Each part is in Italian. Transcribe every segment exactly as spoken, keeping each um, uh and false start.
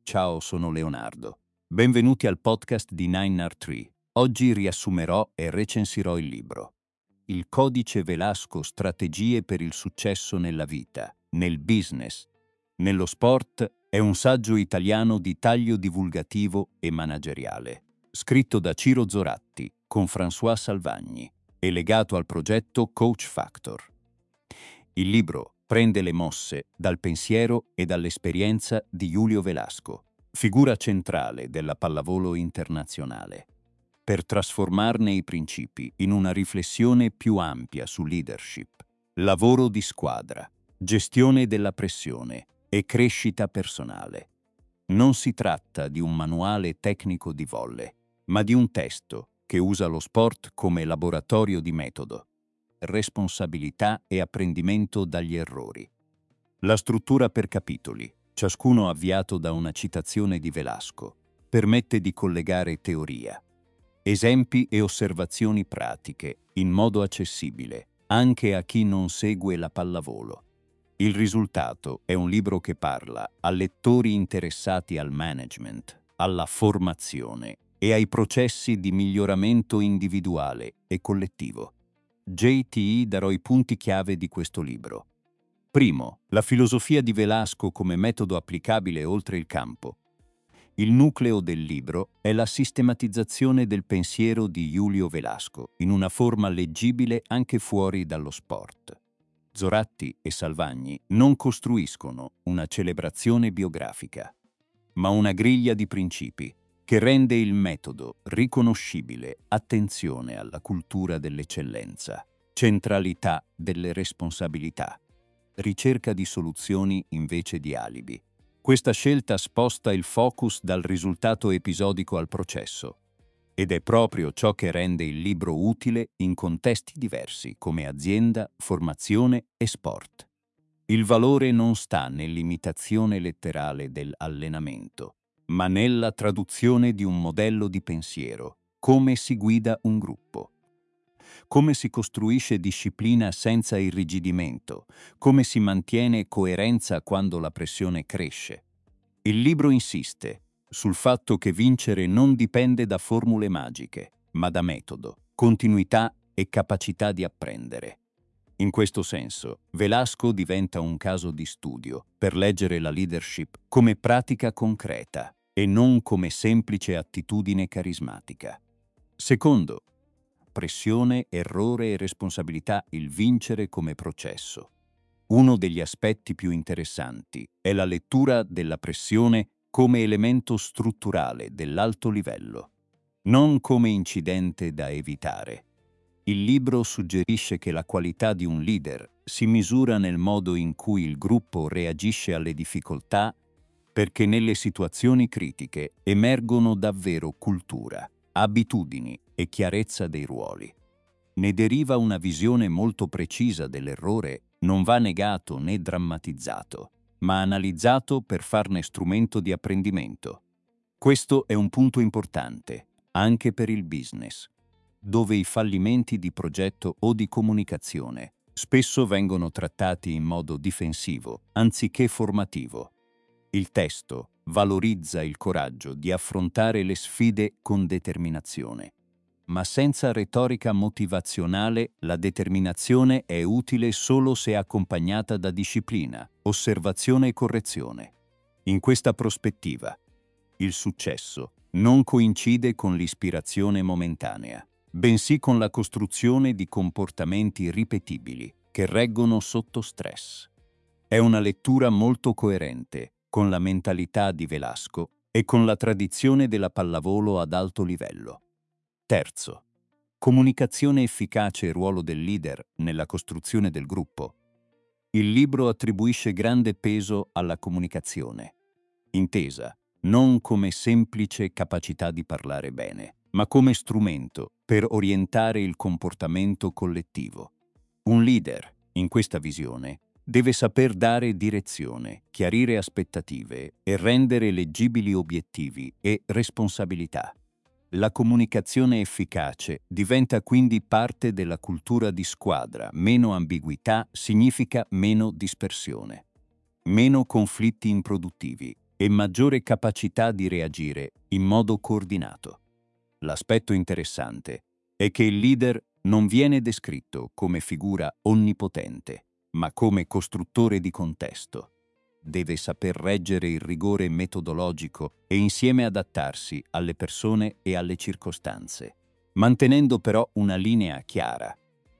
ciao, sono Leonardo. Benvenuti al podcast di nine R tre. Oggi riassumerò e recensirò il libro Il codice Velasco, strategie per il successo nella vita, nel business, nello sport. È un saggio italiano di taglio divulgativo e manageriale, scritto da Ciro Zoratti con François Salvagni e legato al progetto Coach Factor. Il libro prende le mosse dal pensiero e dall'esperienza di Julio Velasco, figura centrale della pallavolo internazionale, per trasformarne i principi in una riflessione più ampia su leadership, lavoro di squadra, gestione della pressione e crescita personale. Non si tratta di un manuale tecnico di volle, ma di un testo che usa lo sport come laboratorio di metodo, responsabilità e apprendimento dagli errori. La struttura per capitoli, ciascuno avviato da una citazione di Velasco, permette di collegare teoria, esempi e osservazioni pratiche in modo accessibile anche a chi non segue la pallavolo. Il risultato è un libro che parla a lettori interessati al management, alla formazione e ai processi di miglioramento individuale e collettivo. J T I darò i punti chiave di questo libro. Primo, la filosofia di Velasco come metodo applicabile oltre il campo. Il nucleo del libro è la sistematizzazione del pensiero di Julio Velasco in una forma leggibile anche fuori dallo sport. Zoratti e Salvagni non costruiscono una celebrazione biografica, ma una griglia di principi che rende il metodo riconoscibile. Attenzione alla cultura dell'eccellenza, centralità delle responsabilità, ricerca di soluzioni invece di alibi. Questa scelta sposta il focus dal risultato episodico al processo, ed è proprio ciò che rende il libro utile in contesti diversi come azienda, formazione e sport. Il valore non sta nell'imitazione letterale dell'allenamento, ma nella traduzione di un modello di pensiero, come si guida un gruppo, come si costruisce disciplina senza irrigidimento, come si mantiene coerenza quando la pressione cresce. Il libro insiste sul fatto che vincere non dipende da formule magiche, ma da metodo, continuità e capacità di apprendere. In questo senso, Velasco diventa un caso di studio per leggere la leadership come pratica concreta e non come semplice attitudine carismatica. Secondo, pressione, errore e responsabilità, il vincere come processo. Uno degli aspetti più interessanti è la lettura della pressione come elemento strutturale dell'alto livello, non come incidente da evitare. Il libro suggerisce che la qualità di un leader si misura nel modo in cui il gruppo reagisce alle difficoltà, perché nelle situazioni critiche emergono davvero cultura, abitudini e chiarezza dei ruoli. Ne deriva una visione molto precisa dell'errore, non va negato né drammatizzato, ma analizzato per farne strumento di apprendimento. Questo è un punto importante, anche per il business, dove i fallimenti di progetto o di comunicazione spesso vengono trattati in modo difensivo, anziché formativo. Il testo valorizza il coraggio di affrontare le sfide con determinazione. Ma senza retorica motivazionale, la determinazione è utile solo se accompagnata da disciplina, osservazione e correzione. In questa prospettiva, il successo non coincide con l'ispirazione momentanea, bensì con la costruzione di comportamenti ripetibili che reggono sotto stress. È una lettura molto coerente con la mentalità di Velasco e con la tradizione della pallavolo ad alto livello. Terzo, comunicazione efficace e ruolo del leader nella costruzione del gruppo. Il libro attribuisce grande peso alla comunicazione, intesa non come semplice capacità di parlare bene, ma come strumento per orientare il comportamento collettivo. Un leader, in questa visione, deve saper dare direzione, chiarire aspettative e rendere leggibili obiettivi e responsabilità. La comunicazione efficace diventa quindi parte della cultura di squadra. Meno ambiguità significa meno dispersione, meno conflitti improduttivi e maggiore capacità di reagire in modo coordinato. L'aspetto interessante è che il leader non viene descritto come figura onnipotente, ma come costruttore di contesto. Deve saper reggere il rigore metodologico e insieme adattarsi alle persone e alle circostanze, mantenendo però una linea chiara.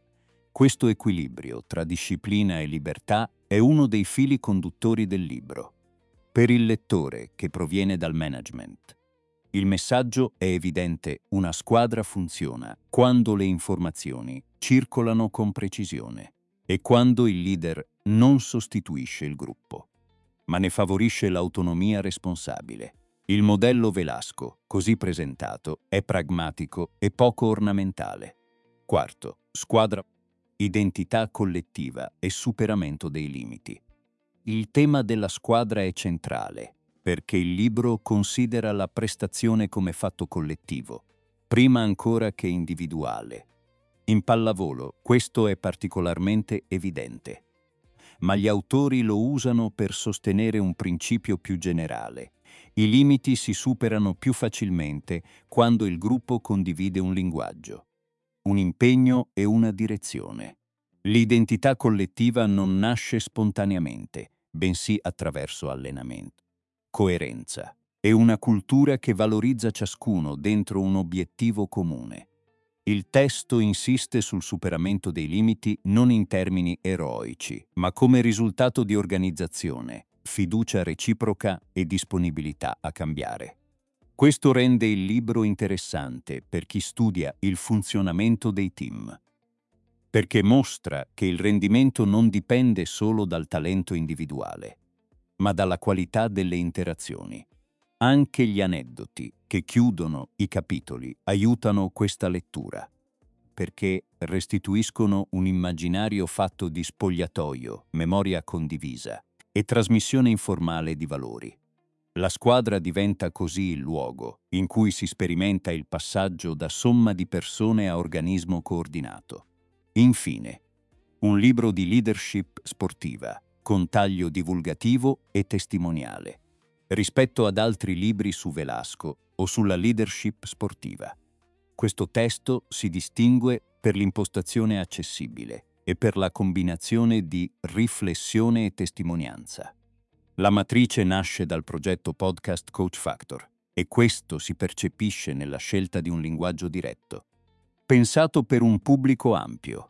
Questo equilibrio tra disciplina e libertà è uno dei fili conduttori del libro. Per il lettore che proviene dal management, il messaggio è evidente: una squadra funziona quando le informazioni circolano con precisione e quando il leader non sostituisce il gruppo, ma ne favorisce l'autonomia responsabile. Il modello Velasco, così presentato, è pragmatico e poco ornamentale. Quarto, squadra, identità collettiva e superamento dei limiti. Il tema della squadra è centrale, perché il libro considera la prestazione come fatto collettivo, prima ancora che individuale. In pallavolo questo è particolarmente evidente, ma gli autori lo usano per sostenere un principio più generale. I limiti si superano più facilmente quando il gruppo condivide un linguaggio, un impegno e una direzione. L'identità collettiva non nasce spontaneamente, bensì attraverso allenamento, coerenza e una cultura che valorizza ciascuno dentro un obiettivo comune. Il testo insiste sul superamento dei limiti non in termini eroici, ma come risultato di organizzazione, fiducia reciproca e disponibilità a cambiare. Questo rende il libro interessante per chi studia il funzionamento dei team, perché mostra che il rendimento non dipende solo dal talento individuale, ma dalla qualità delle interazioni. Anche gli aneddoti che chiudono i capitoli aiutano questa lettura, perché restituiscono un immaginario fatto di spogliatoio, memoria condivisa e trasmissione informale di valori. La squadra diventa così il luogo in cui si sperimenta il passaggio da somma di persone a organismo coordinato. Infine, un libro di leadership sportiva, con taglio divulgativo e testimoniale, rispetto ad altri libri su Velasco o sulla leadership sportiva. Questo testo si distingue per l'impostazione accessibile e per la combinazione di riflessione e testimonianza. La matrice nasce dal progetto podcast Coach Factor e questo si percepisce nella scelta di un linguaggio diretto, pensato per un pubblico ampio.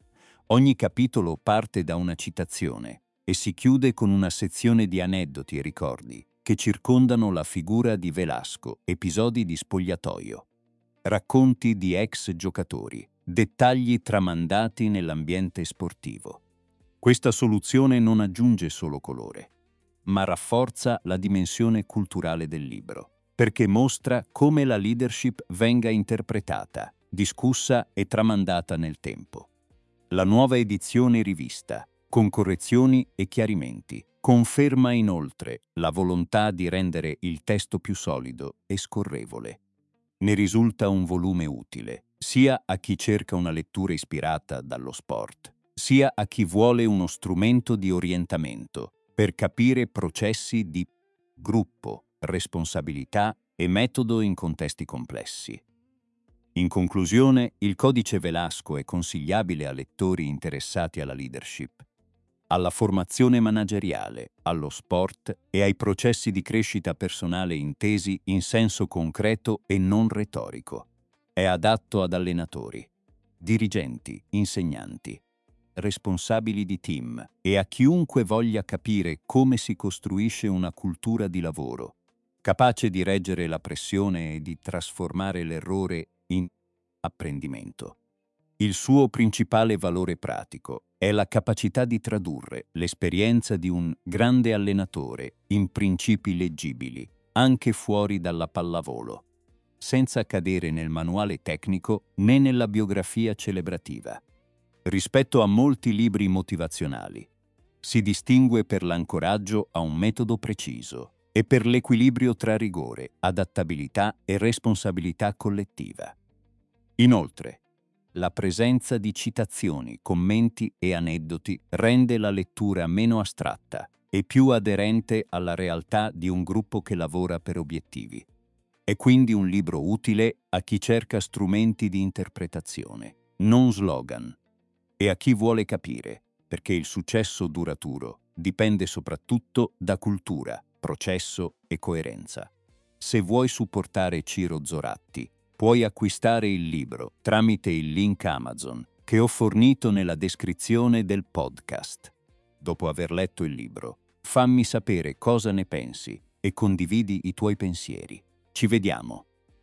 Ogni capitolo parte da una citazione e si chiude con una sezione di aneddoti e ricordi che circondano la figura di Velasco, episodi di spogliatoio, racconti di ex giocatori, dettagli tramandati nell'ambiente sportivo. Questa soluzione non aggiunge solo colore, ma rafforza la dimensione culturale del libro, perché mostra come la leadership venga interpretata, discussa e tramandata nel tempo. La nuova edizione rivista, con correzioni e chiarimenti, conferma inoltre la volontà di rendere il testo più solido e scorrevole. Ne risulta un volume utile, sia a chi cerca una lettura ispirata dallo sport, sia a chi vuole uno strumento di orientamento per capire processi di gruppo, responsabilità e metodo in contesti complessi. In conclusione, il Codice Velasco è consigliabile a lettori interessati alla leadership, alla formazione manageriale, allo sport e ai processi di crescita personale intesi in senso concreto e non retorico. È adatto ad allenatori, dirigenti, insegnanti, responsabili di team e a chiunque voglia capire come si costruisce una cultura di lavoro, capace di reggere la pressione e di trasformare l'errore in apprendimento. Il suo principale valore pratico è la capacità di tradurre l'esperienza di un grande allenatore in principi leggibili, anche fuori dalla pallavolo, senza cadere nel manuale tecnico né nella biografia celebrativa. Rispetto a molti libri motivazionali, si distingue per l'ancoraggio a un metodo preciso e per l'equilibrio tra rigore, adattabilità e responsabilità collettiva. Inoltre, la presenza di citazioni, commenti e aneddoti rende la lettura meno astratta e più aderente alla realtà di un gruppo che lavora per obiettivi. È quindi un libro utile a chi cerca strumenti di interpretazione, non slogan, e a chi vuole capire, perché il successo duraturo dipende soprattutto da cultura, processo e coerenza. Se vuoi supportare Ciro Zoratti, puoi acquistare il libro tramite il link Amazon che ho fornito nella descrizione del podcast. Dopo aver letto il libro, fammi sapere cosa ne pensi e condividi i tuoi pensieri. Ci vediamo!